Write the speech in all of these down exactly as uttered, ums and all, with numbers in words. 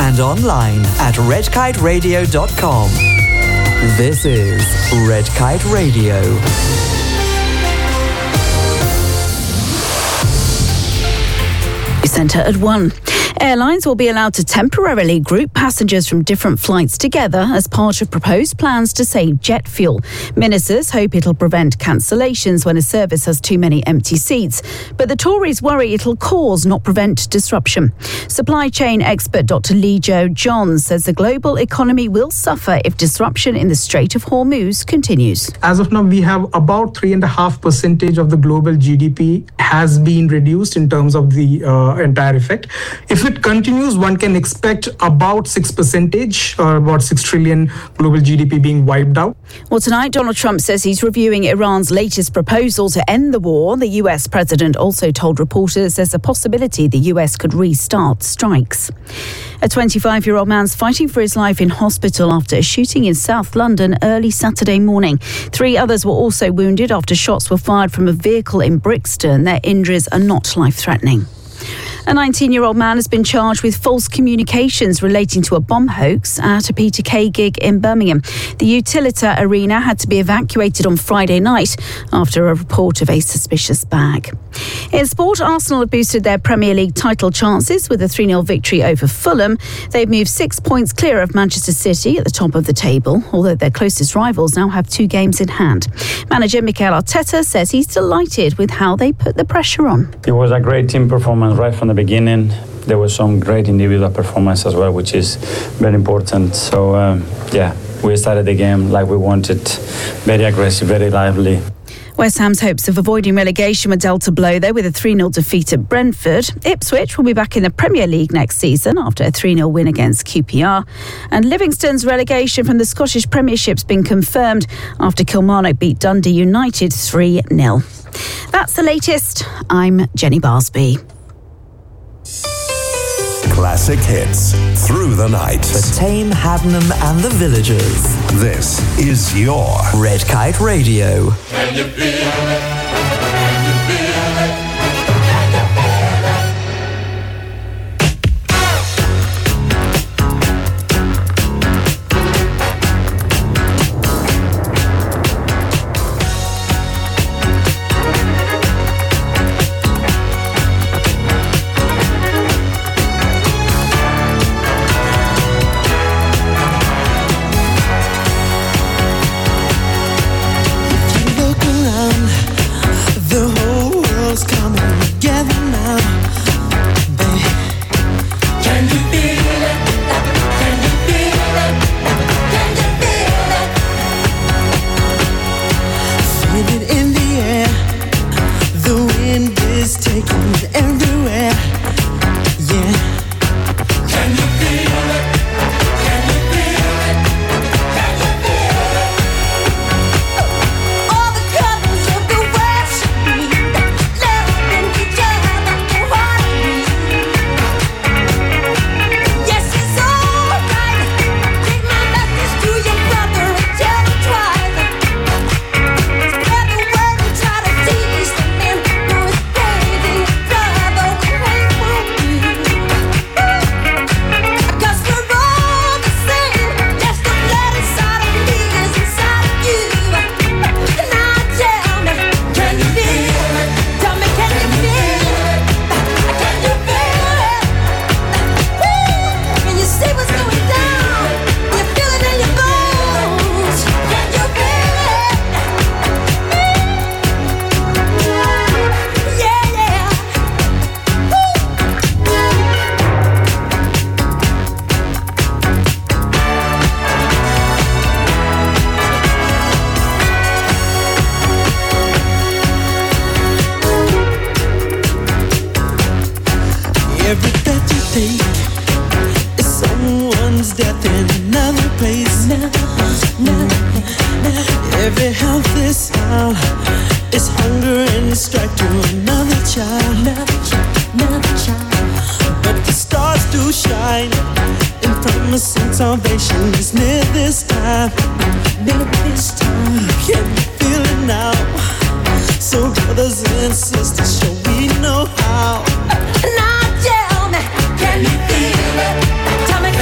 and online at red kite radio dot com. This is Red Kite Radio. Centre at one. Airlines will be allowed to temporarily group passengers from different flights together as part of proposed plans to save jet fuel. Ministers hope it'll prevent cancellations when a service has too many empty seats. But the Tories worry it'll cause, not prevent, disruption. Supply chain expert Doctor Lee Jo Johns says the global economy will suffer if disruption in the Strait of Hormuz continues. As of now, we have about three and a half percentage of the global G D P has been reduced in terms of the uh, entire effect. If it continues, one can expect about six percentage, or about six trillion global G D P being wiped out. Well, tonight, Donald Trump says he's reviewing Iran's latest proposal to end the war. The U S president also told reporters there's a possibility the U S could restart strikes. A twenty-five-year-old man's fighting for his life in hospital after a shooting in South London early Saturday morning. Three others were also wounded after shots were fired from a vehicle in Brixton. Their injuries are not life-threatening. A nineteen-year-old man has been charged with false communications relating to a bomb hoax at a Peter Kay gig in Birmingham. The Utilita Arena had to be evacuated on Friday night after a report of a suspicious bag. In sport, Arsenal have boosted their Premier League title chances with a three nil victory over Fulham. They've moved six points clear of Manchester City at the top of the table, although their closest rivals now have two games in hand. Manager Mikel Arteta says he's delighted with how they put the pressure on. It was a great team performance right from the beginning. There was some great individual performance as well, which is very important. So, um, yeah, we started the game like we wanted, very aggressive, very lively. West Ham's hopes of avoiding relegation were dealt a blow, though, with a three nil defeat at Brentford. Ipswich will be back in the Premier League next season after a three nil win against Q P R. And Livingston's relegation from the Scottish Premiership's been confirmed after Kilmarnock beat Dundee United three nil. That's the latest. I'm Jenny Barsby. Classic hits through the night. For Tame, Haddenham and the Villagers. This is your Red Kite Radio. Can you feel it? Can you feel it? Now tell me, can you feel it? Tell me,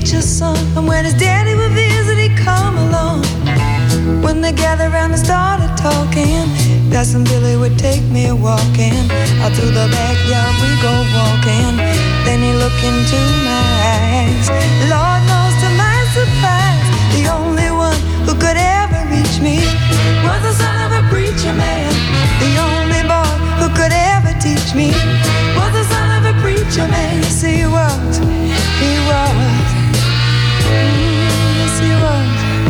preacher's son. And when his daddy would visit, he'd come along. When they gathered around and started talking, Cousin Billy would take me walking. Out through the backyard we go walking. Then he looked into my eyes. Lord knows to my surprise, the only one who could ever reach me was the son of a preacher man. The only boy who could ever teach me was the son of a preacher man. Yes, he was, he was, mm, yes, he was.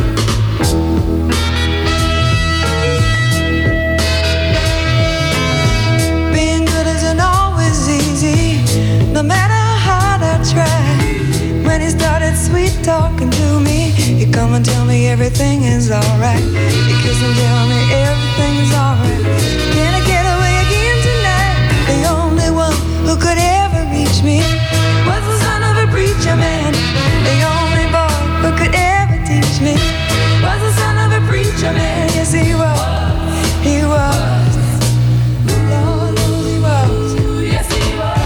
Being good isn't always easy, no matter how hard I try. When he started sweet talking to me, he'd come and tell me everything is alright. He'd kiss and tell me everything is alright. Can I get away again tonight? The only one who could ever reach me was the son of a preacher man. The only boy who could ever teach me was the son of a preacher man. Yes, he was, he was. Lord knows he was. Yes, he was.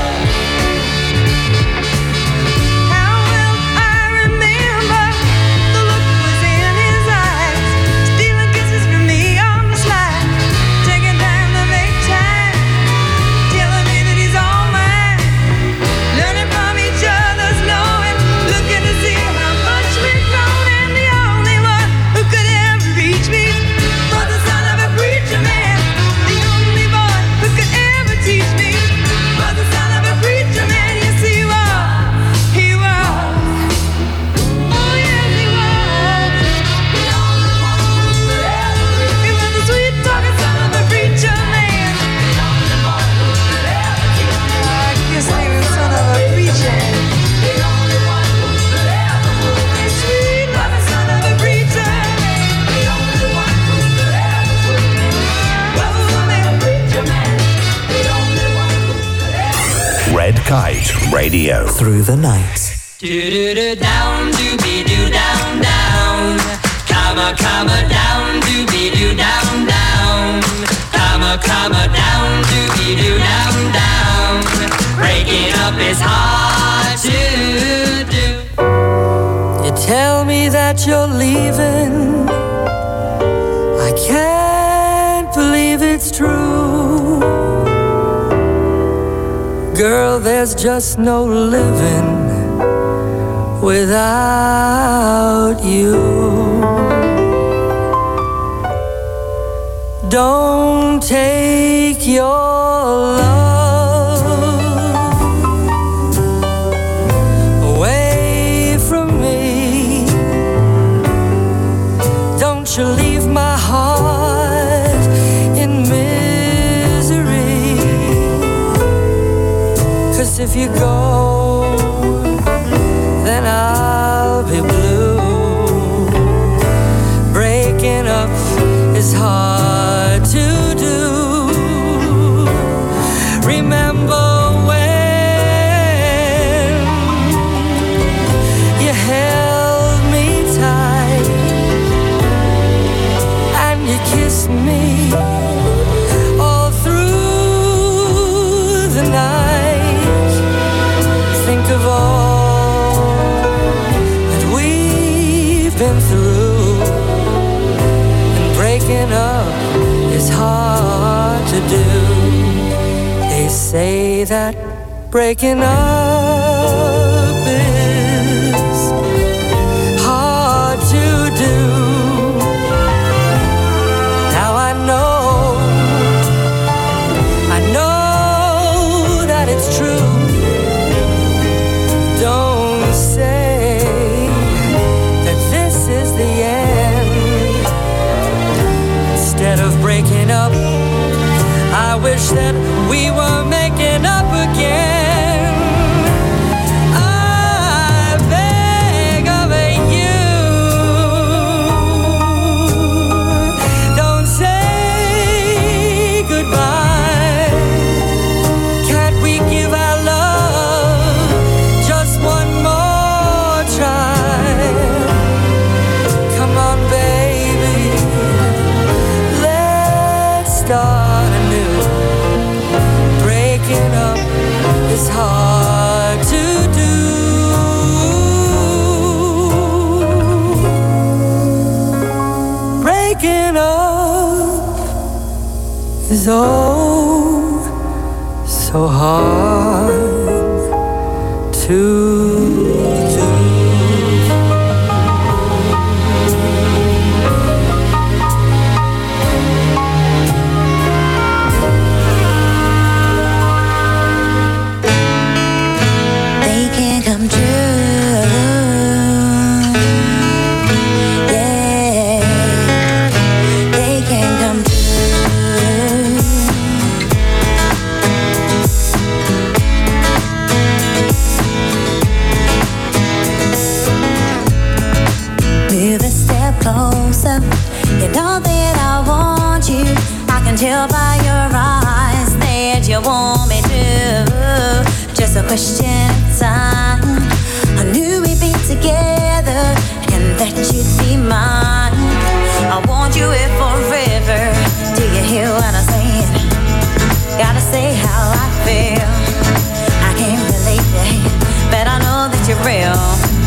How well I remember the look was in his eyes, stealing kisses from me on the slide, taking time to make time, telling me that he's all mine, learning from each other's knowing, looking to see how much we've grown. And the only one who could ever reach me was the son of a preacher man. The only boy who could ever teach me was the son of a preacher man. Yes, he was, he was. Oh, yes, he was. The only one who could ever reach me. He was the sweet talking son of a preacher man. The only boy who could ever teach me. I guess he was the son of a preacher man. The only one who could ever move me. Sweet loving son of a preacher man. The only one who could ever put me. Was the son of a preacher man. The only one who could ever. Red Kite Radio. Through the night. Do-do-do down, do-be-do down, down. Comma, comma, down, do-be-do down, down. Comma, comma, down, do-be-do down, down. Breaking up is hard to do. You tell me that you're leaving. I can't believe it's true. Girl, there's just no living without you. Don't take your love away from me. Don't you leave my heart in misery. 'Cause if you go, then I'll be blue. Breaking up is hard to do. Remember when you held me tight and you kissed me all through the night. Think of all that we've been through, and breaking up is hard to do. They say that breaking up is hard to do. Now I know, I know that it's true. Don't say that this is the end. Instead of breaking up, I wish that we were making up again. I beg of you, don't say goodbye. Can't we give our love just one more try? Come on, baby, let's start anew. so, so hard to do. They can come true. Yeah, they can come true. Move a step closer. You know that I want you. I can tell by your eyes that you want me to. Just a question of time. I knew we'd be together and that you'd be mine. I want you here forever. Do you hear what I'm saying? Gotta say how I feel. I can't believe it, but I know that you're real.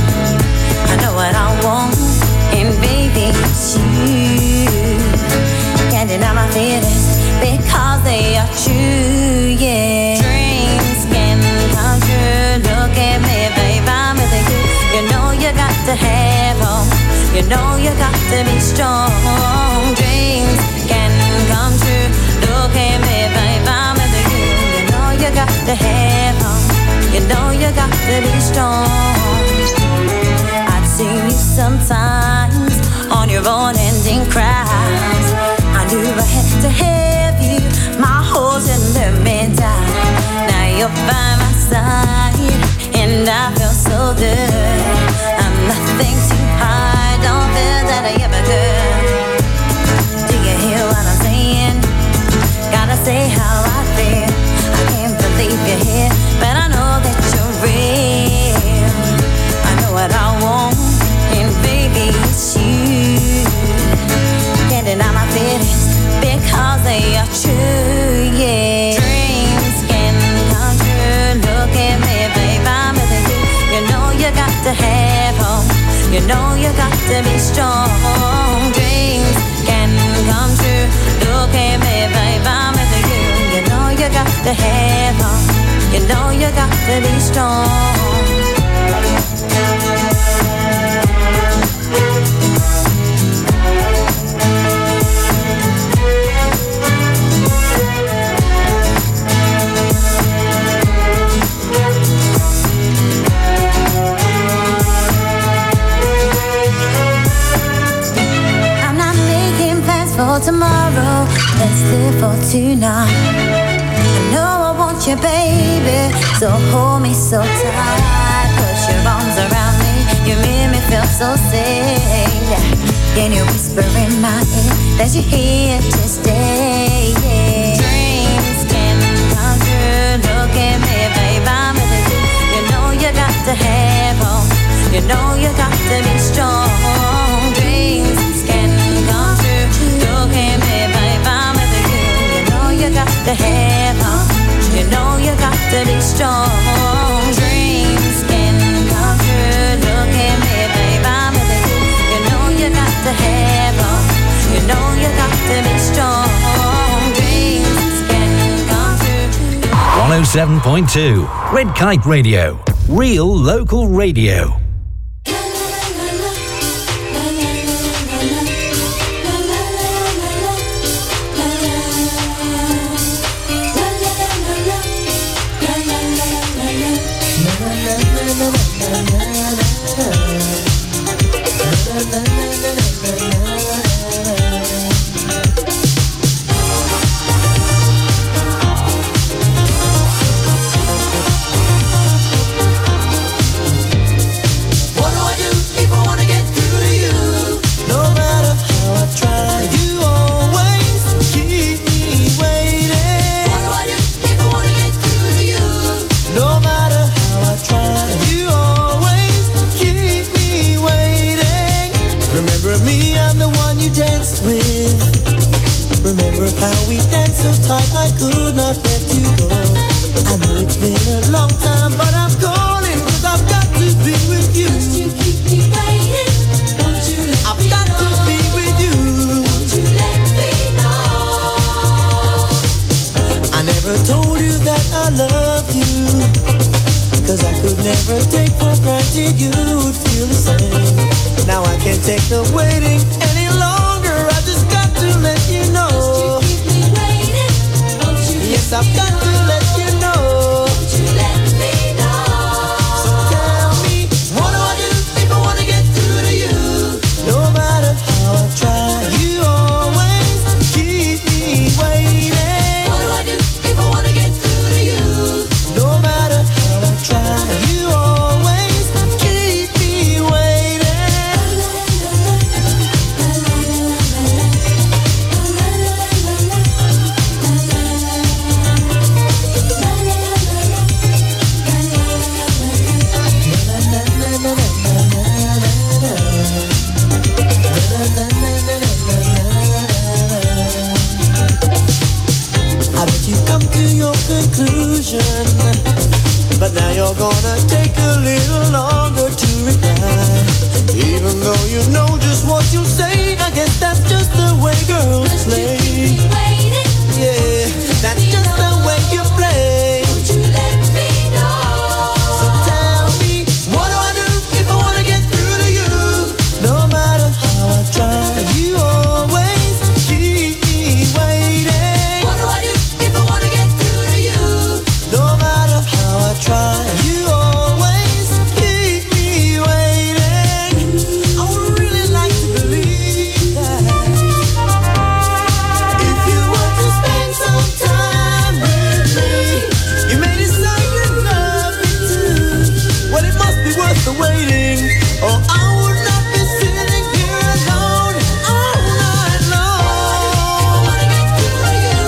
I know what I want, and baby, it's you. Can't deny my feelings because they are true, yeah. Dreams can come true. Look at me, babe, I'm with you. You know you got to have hope. You know you got to be strong. Dreams can come true. Look at me, babe, I'm with you. You know you got to have hope. You know you got to be strong. I've seen you sometimes on your own ending cries. I knew I had to have you. My holes and let me down. Now you're by my side, and I feel so good. I'm nothing too high. Don't feel that I ever could. Do you hear what I'm saying? Gotta say how I feel. I can't believe you're here, but I know that you're real. I know what I want, and baby, it's you. Can't deny my feelings because they are true, yeah. Dreams can come true. Look at me, babe, I'm with you. You know you got to have hope. You know you got to be strong. Dreams can come true. Look at me, babe, I'm with you. You know you got to have hope. You know you got to be strong. I'm not making plans for tomorrow. Let's live for tonight. I know I want you, baby, so hold me so tight. Put your arms around me. You make me feel so safe. Can you whisper in my ear that you're here to stay? Yeah. Dreams can come true. Look at me, babe, I'm with you. You know you got to have hope. You know you got to be strong. Dreams can come true. Look at me, babe, I'm with you. You know you got to have hope. You know you got to be strong. Dreams can come true. Look at me, babe, I'm with you. You know you got to have hope. You know you got to be strong. Dreams can come true. one oh seven point two Red Kite Radio. Real local radio. Me, I'm take for granted you would feel the same. Now I can't take the waiting any longer. I just got to let you know. Won't you keep me waiting? Won't you yes, I've got to let you know. Won't you let me know? So tell me, what do I do if I want to get through to you? No matter how I try, you always keep me waiting. What do I do if I want to get through to you? No matter how I try, you always keep me waiting. I bet you come to your conclusion, but now you're gonna take a little longer to reply. Even though you know just what you'll say, I guess that's just the way girls play. Yeah, that's just the way you play. Won't you let me know? So tell me, what do I do if I wanna get through to you? No matter how I try, you always keep me waiting. What do I do if I wanna get through to you? No matter how I try, you always keep me waiting. I would really like to believe that if you were to spend some time with me, you may decide you love me too. Well, it must be worth the waiting, or I would not be sitting here alone all night long. Wanna get through to you?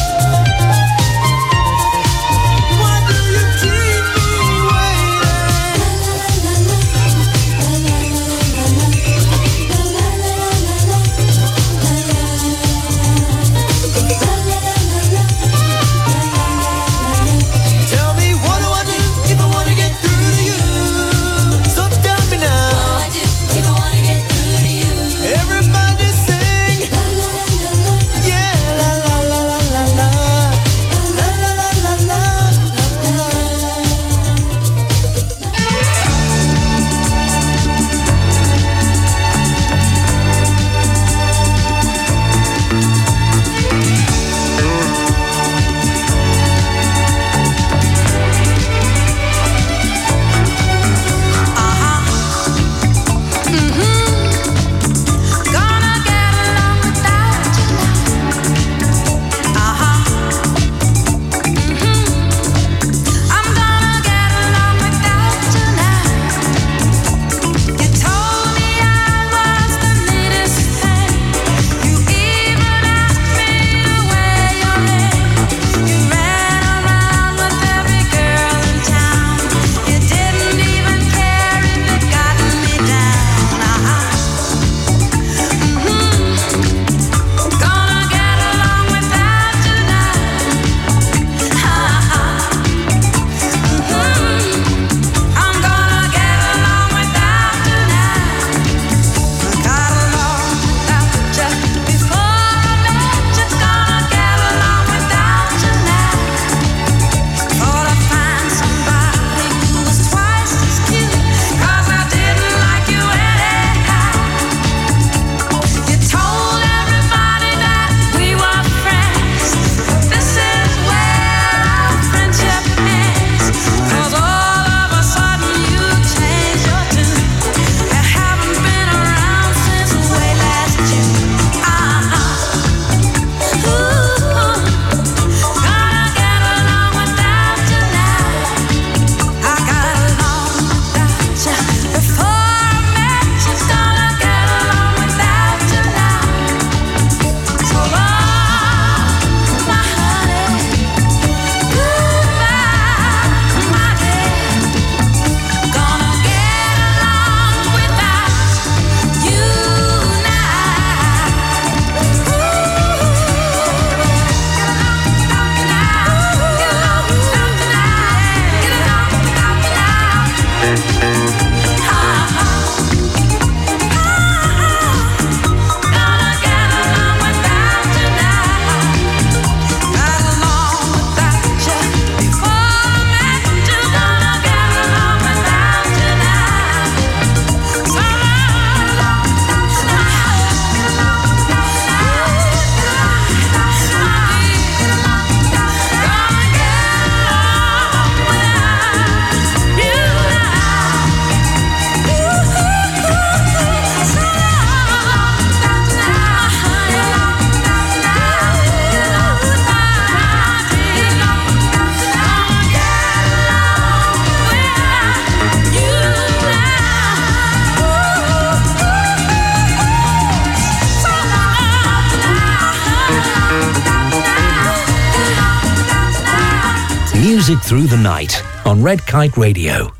Why do you keep me waiting? Tell me, what do I do if I wanna get through to you? So tell me now. What do I do if I wanna get through to you? Everybody sing. Yeah, la la la la la la. La la la la la la. Gonna get along without you now. Uh-huh. Mhm. I'm gonna get along without you now. You told me I was the neatest thing. You even asked me to wear your ring. You ran around with every girl in town. You didn't even care if it got me down. Uh-huh. Gonna get along without you now. I'm gonna get along without you now. I got along without you before I met you. Gonna get along without you now. Thought I'd find somebody who was twice as cute, 'cause I didn't like you anyhow. You told everybody that we were friends. This is where our friendship ends. 'Cause all of a sudden you changed your tune. You haven't been around since way last June. Uh-huh. Ooh. Gonna get along without you now. I got along without you before I met you. Gonna get along without you now. So long, my honey. Goodbye, my dear. Gonna get along without you now. Ooh. Get along without you now. Get along without you now. Uh-huh. Gonna get along without you now. Got along without you before I met you. Gonna get along without music through the night on Red Kite Radio.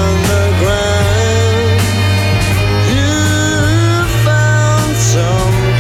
Some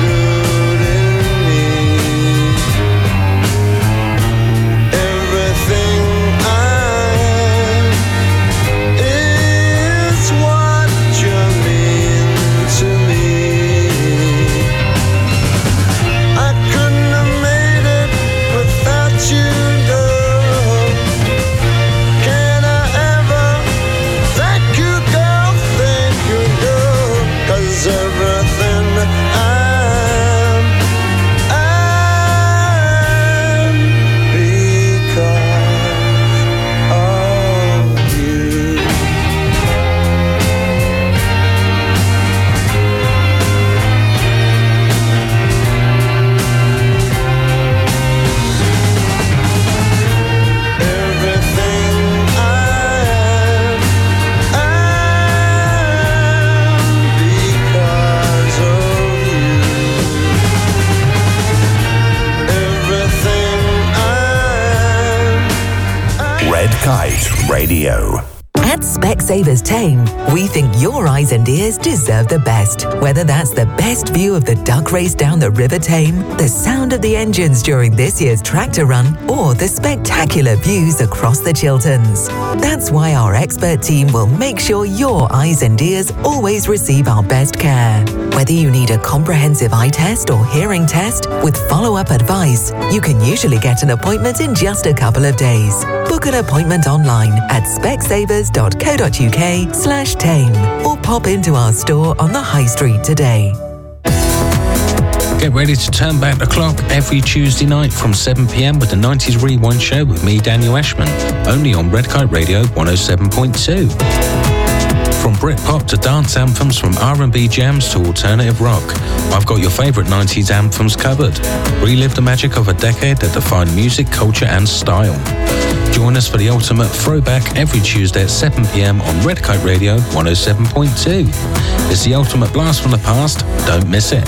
Kite Radio. At Specsavers Tame, we think your eyes and ears deserve the best. Whether that's the best view of the duck race down the River Tame, the sound of the engines during this year's tractor run, or the spectacular views across the Chilterns. That's why our expert team will make sure your eyes and ears always receive our best care. Whether you need a comprehensive eye test or hearing test with follow-up advice, you can usually get an appointment in just a couple of days. Book an appointment online at specsavers.co.uk slash tame or pop into our store on the High Street today. Get ready to turn back the clock every Tuesday night from seven p.m. with the nineties Rewind Show with me, Daniel Ashman, only on Red Kite Radio one oh seven point two. From Britpop to dance anthems, from R and B jams to alternative rock, I've got your favourite nineties anthems covered. Relive the magic of a decade that defined music, culture and style. Join us for the ultimate throwback every Tuesday at seven p.m. on Red Kite Radio one oh seven point two. It's the ultimate blast from the past. Don't miss it.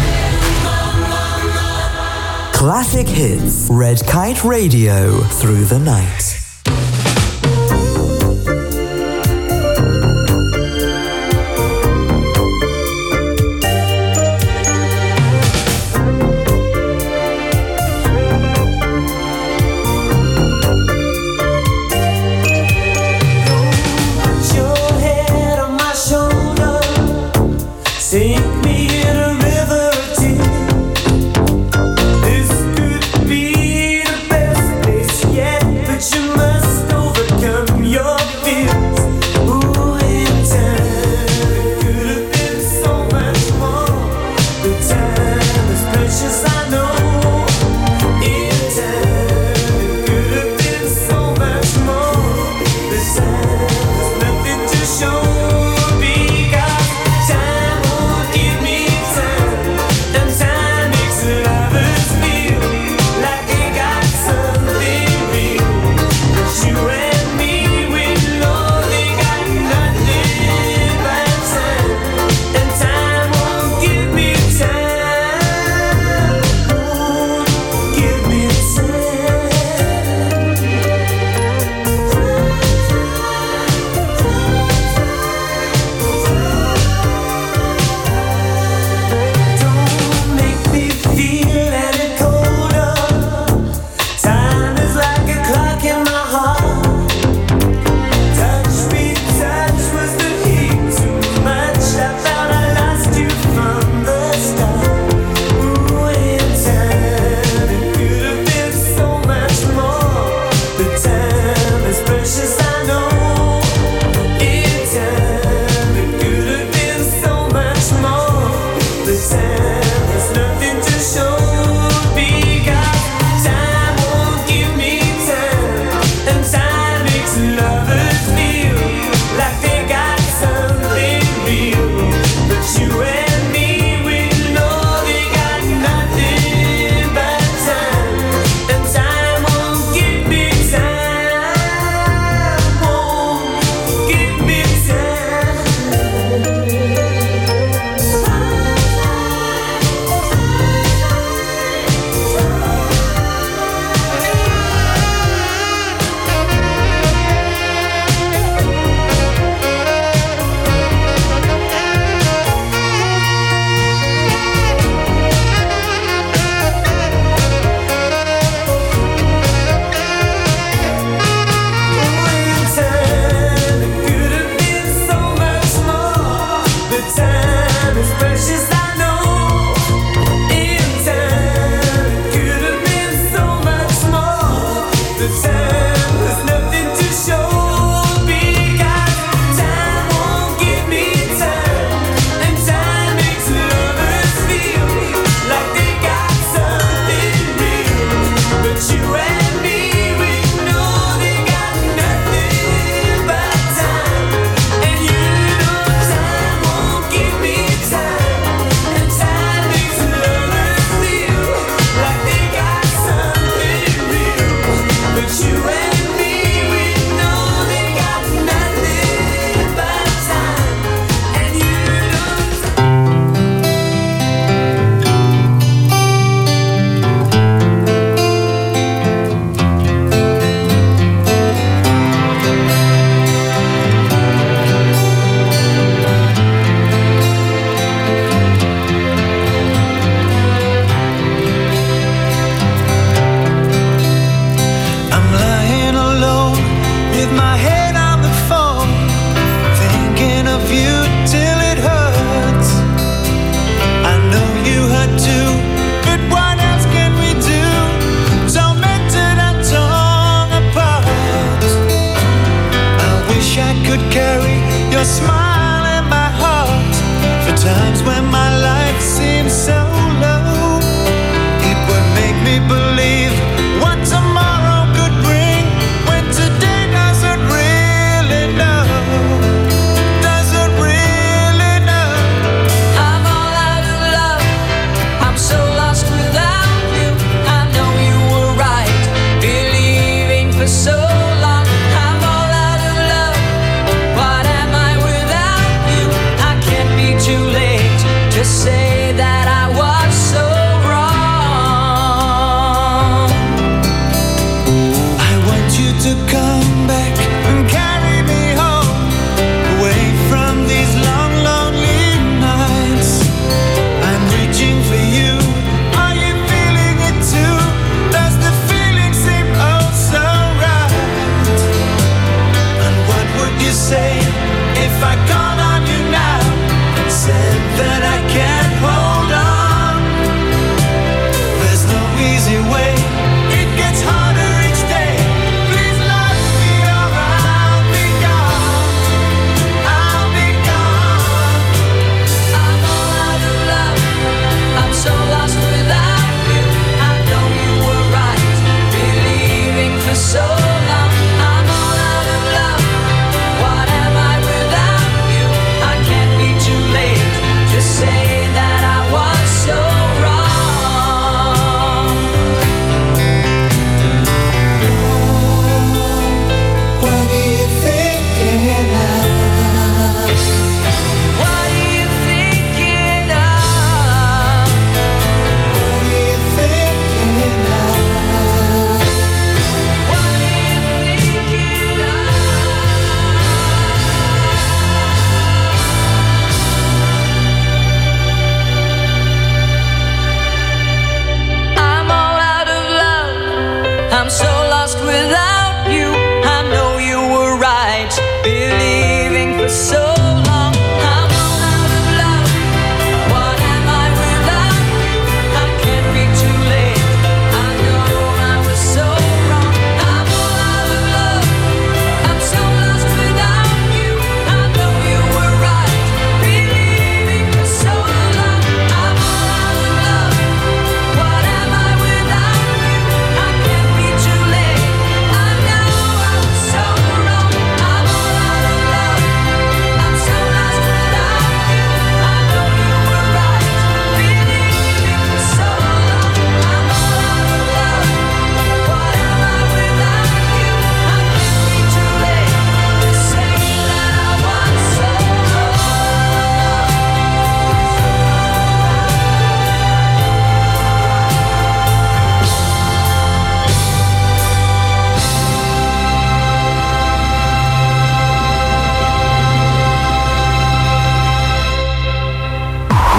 Classic hits. Red Kite Radio through the night. Sink me in a river of tears. This could be the best place yet, but you must overcome your fears. Ooh, in time, it could have been so much more. The time is precious, I know. In time, it could have been so much more. The time is nothing to show. Time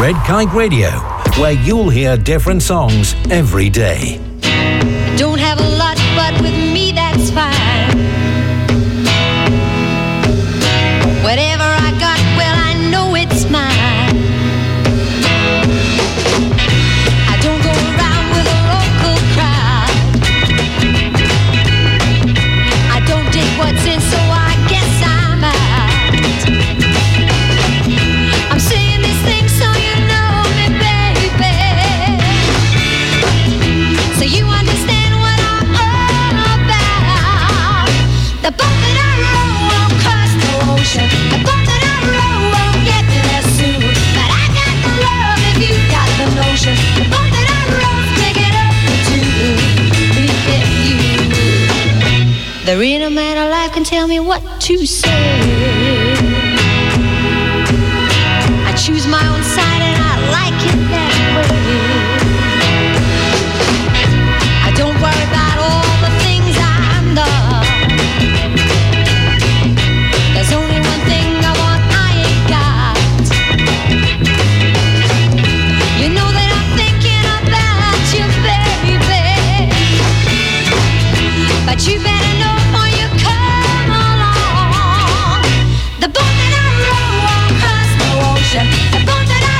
Red Kite Radio, where you'll hear different songs every day. Don't have a lot, but with me that's fine. Whatever I got, well, I know it's mine. I don't go around with a local crowd. I don't dig what's in, so I guess I'm out. I'm saying these things so you know me, baby, so you understand what I'm all about. The boat that I row won't cross the ocean. The boat that I row won't get there soon. But I got the love if you got the notion. The boat that I row, take it up to you. There ain't a man alive can tell me what to say. I choose my own side and I like it that way. I don't worry about all the things I'm done. There's only one thing I want I ain't got. You know that I'm thinking about you, baby, but you better know before you come along. The boat that I row won't cross the ocean. The boat that I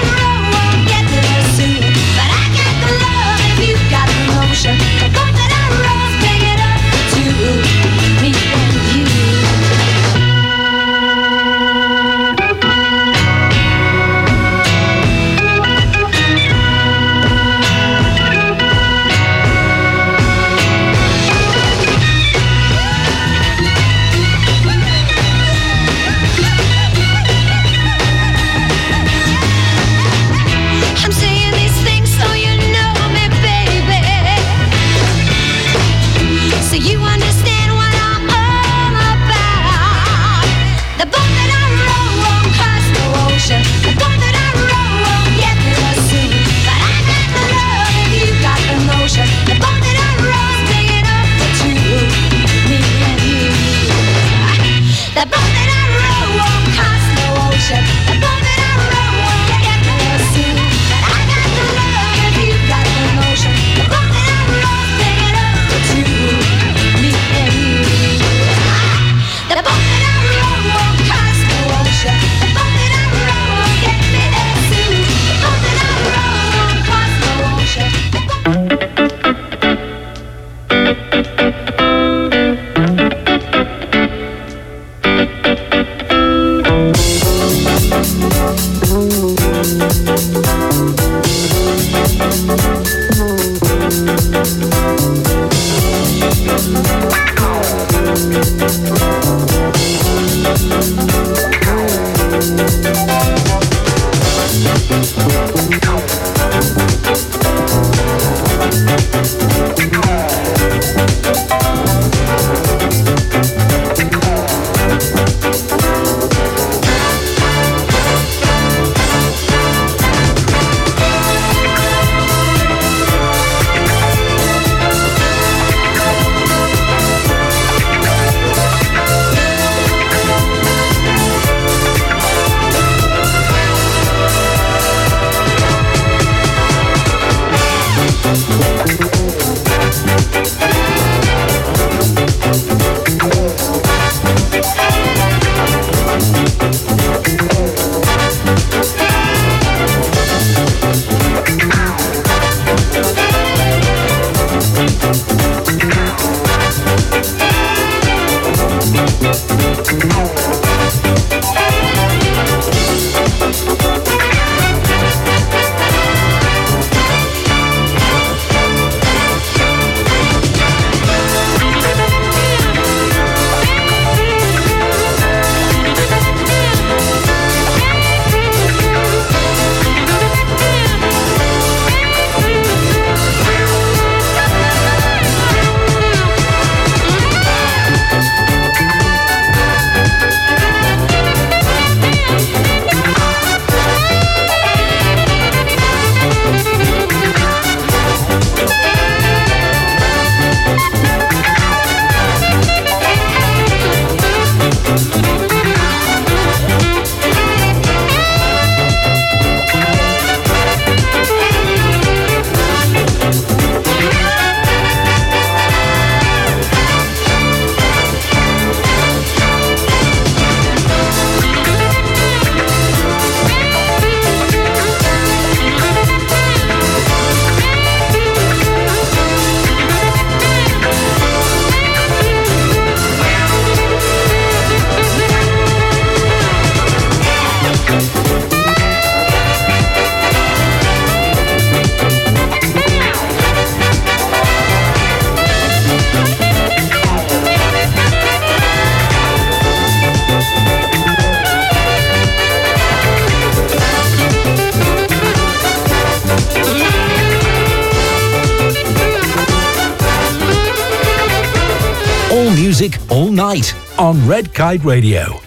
music all night on Red Kite Radio.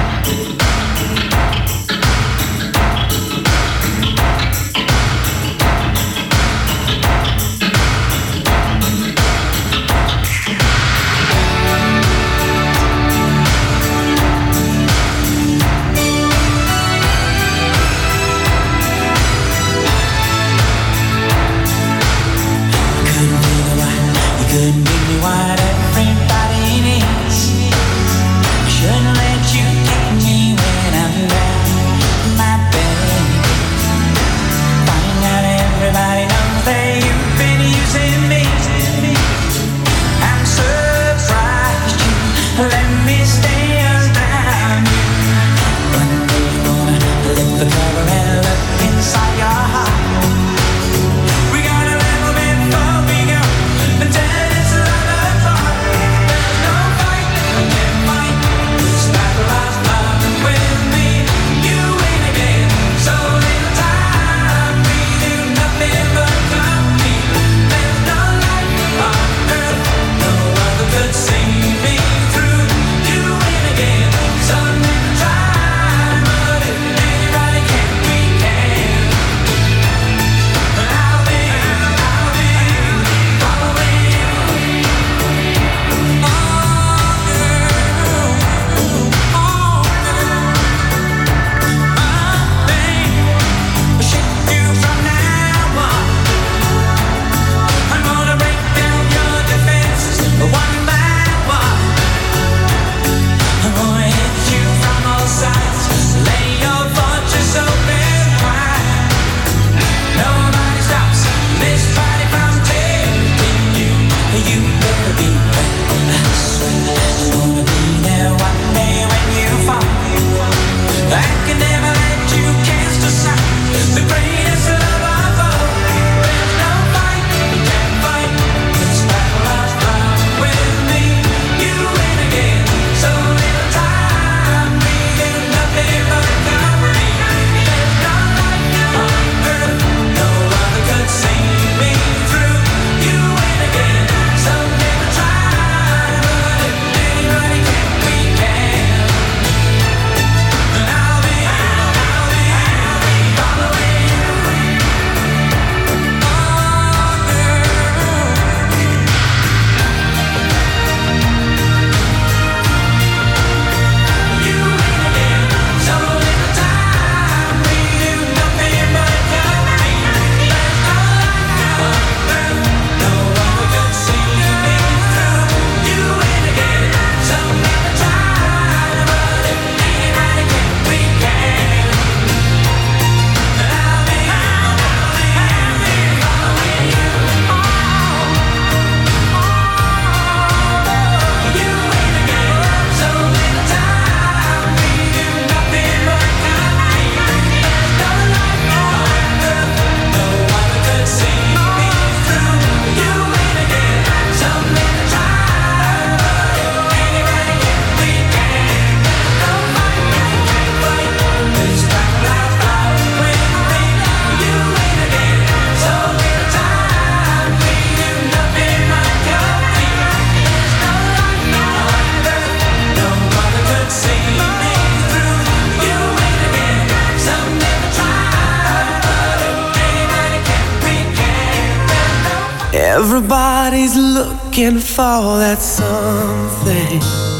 Everybody's looking for that something,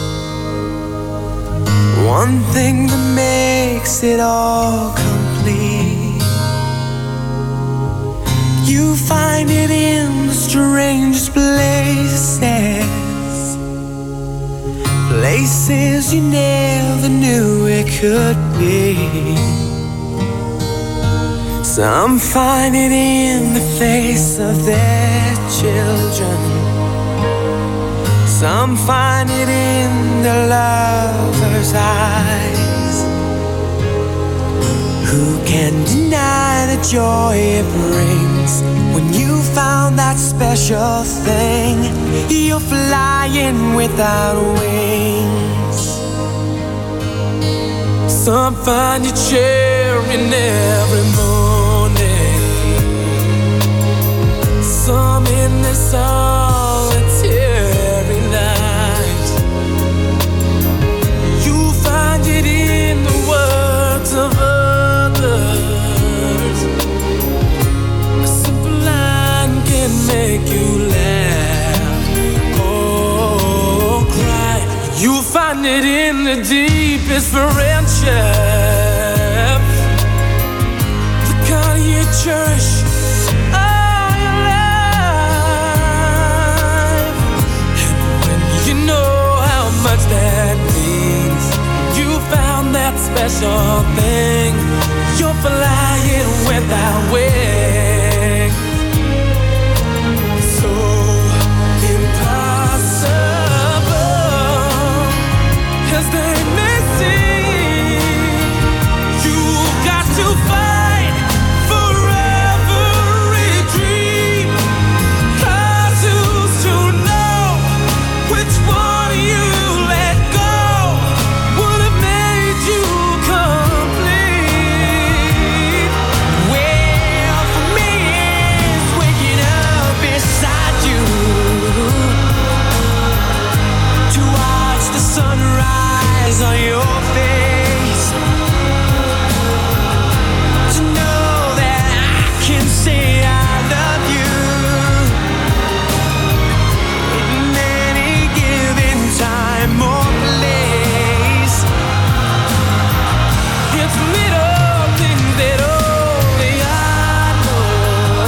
one thing that makes it all complete. You find it in the strangest places, places you never knew it could be. Some find it in the face of their children, some find it in their lover's eyes. Who can deny the joy it brings when you found that special thing? You're flying without wings. Some find you cheering every morning, some in the solitary night. make you laugh or cry. You'll find it in the deepest friendship, the kind you cherish all your life. And when you know how much that means, you found that special thing. You're flying without wings, so impossible as they may seem. You've got to fight for every dream. 'Cause who's to know which one you let go would have made you complete. Well, for me, it's waking up beside you to watch the sunrise on your face, to know that I can say I love you in any given time or place. It's little things that only I know.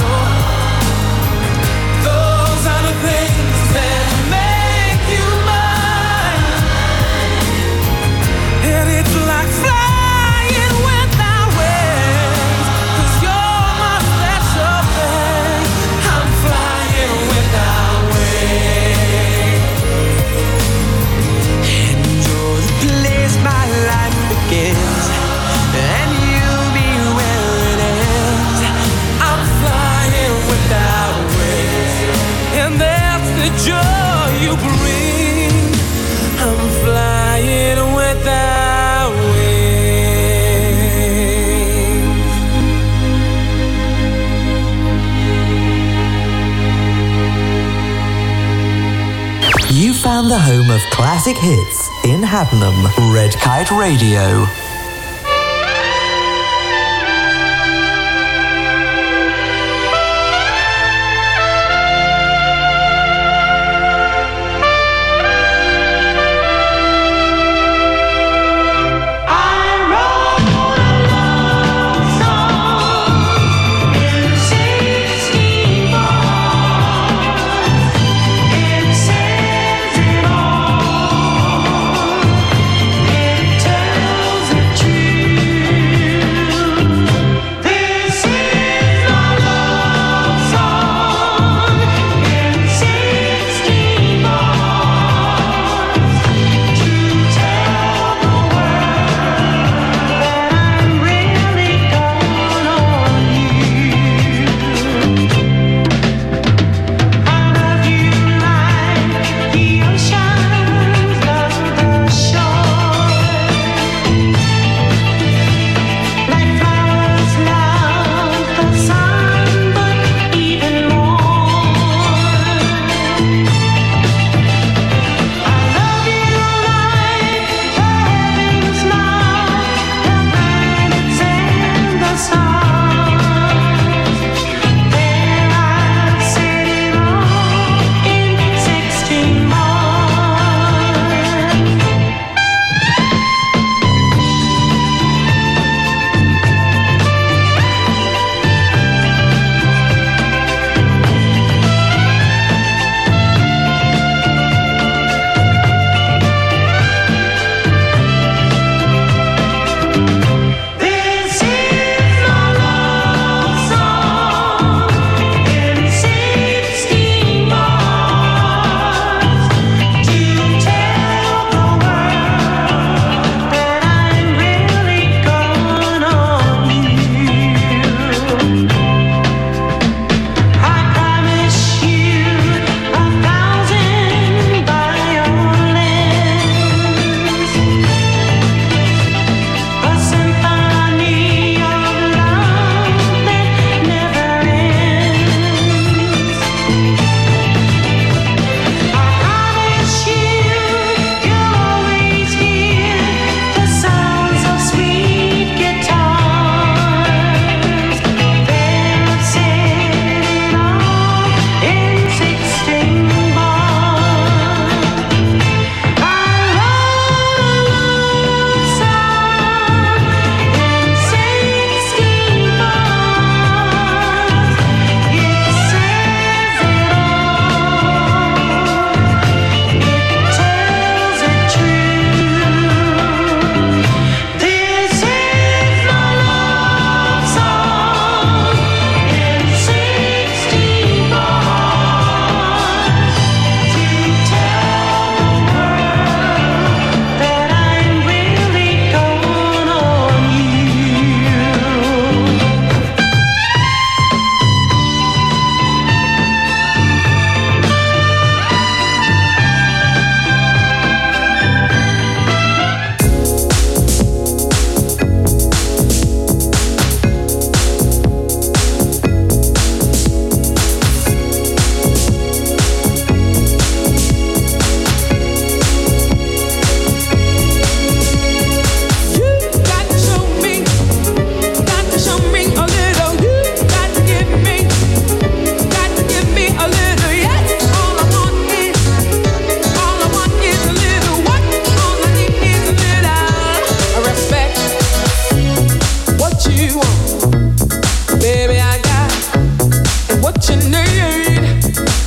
Those are the things that make you mine. And it's like flying without wings, 'cause you're my special thing. I'm flying without wings. And you're the place my life begins, and you'll be where it ends. I'm flying without wings, and that's the joy you bring. I'm flying without wings. You found the home of classic hits in Haddenham. Red Kite Radio. It tells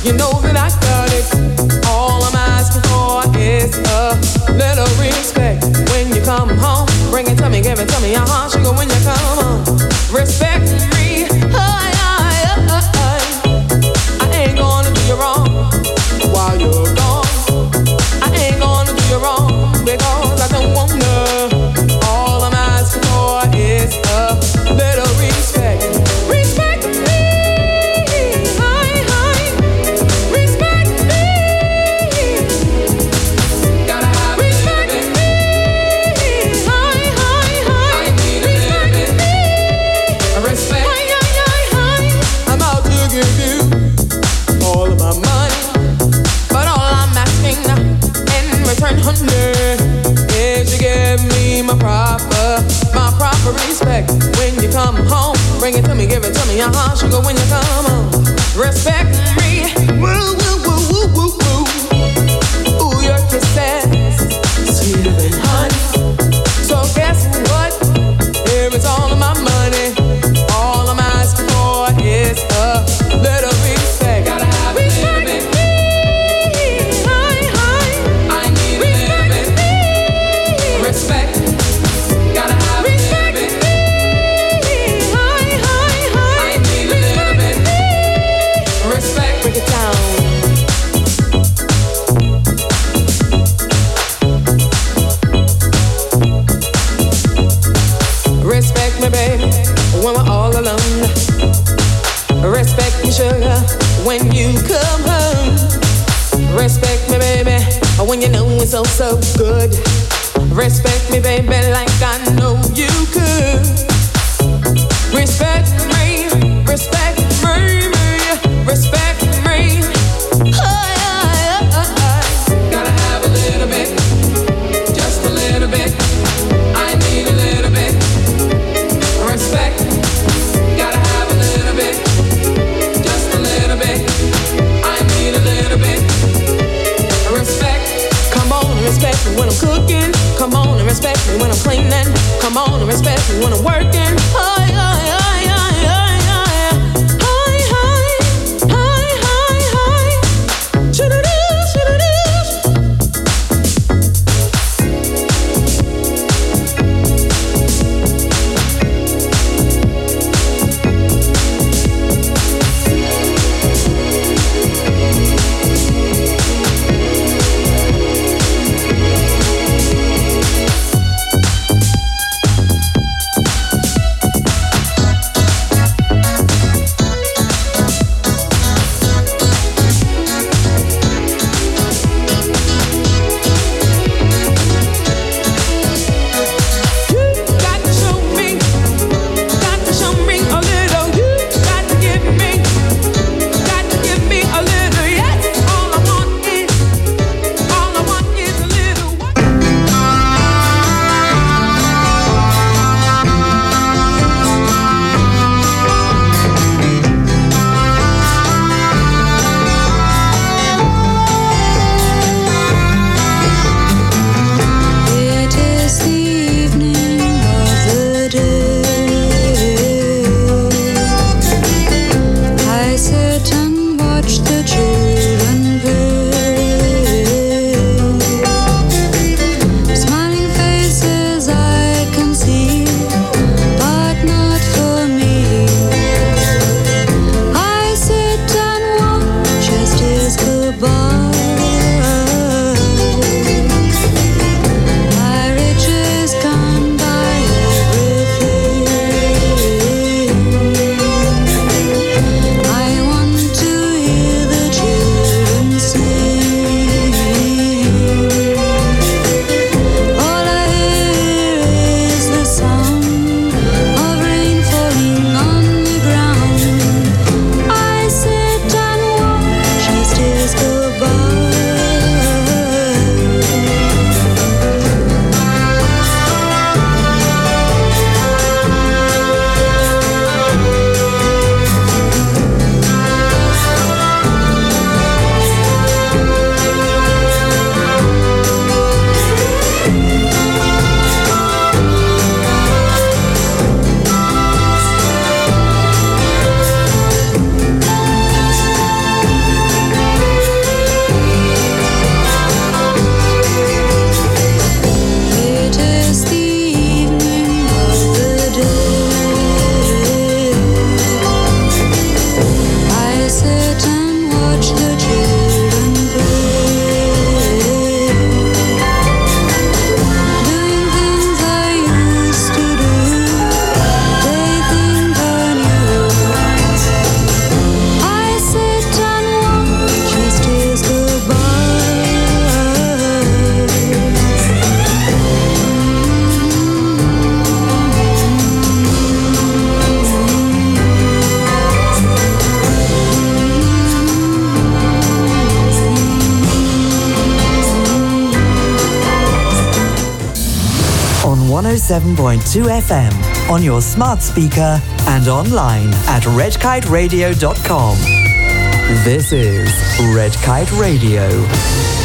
You know that I got it. All I'm asking for is a little respect. When you come home, bring it to me, give it to me. Uh-huh, sugar, when you come home. Respect me. I, I, I, I, I ain't gonna do you wrong while you're gone. I ain't gonna do you wrong because I don't wanna. All I'm asking for is a little respect. Respect me. Is you give me my proper, my proper respect. When you come home, bring it to me, give it to me. Uh-huh, sugar, when you come home. Respect me. Woo, woo, woo, woo, woo, woo. Ooh, your kisses, sweeter than honey. So guess what? Here is all of my money. All I'm asking for is a little respect. Gotta have a little bit. Respect, gotta have respect. A little bit. Hi, hi, hi. I need a little bit. Respect, break it down. Respect me, baby, when we're all alone. Respect me, sugar, when you come home. Respect me, baby, when you know it's so, so good. Respect me, baby, like I know you could. Respect me, respect me, me, respect me. Oh, yeah, yeah, yeah. Gotta have a little bit, just a little bit. I need a little bit. Respect, gotta have a little bit, just a little bit. I need a little bit. Respect, come on and respect me when I'm cooking. Come on and respect me when I'm cleaning. Come on and respect me when I'm working. Hi, hi, hi, hi, hi, hi. Hi, hi, hi, hi, hi. Shoo-doo-doo, shoo-doo-doo. seven point two F M on your smart speaker and online at red kite radio dot com. This is Red Kite Radio.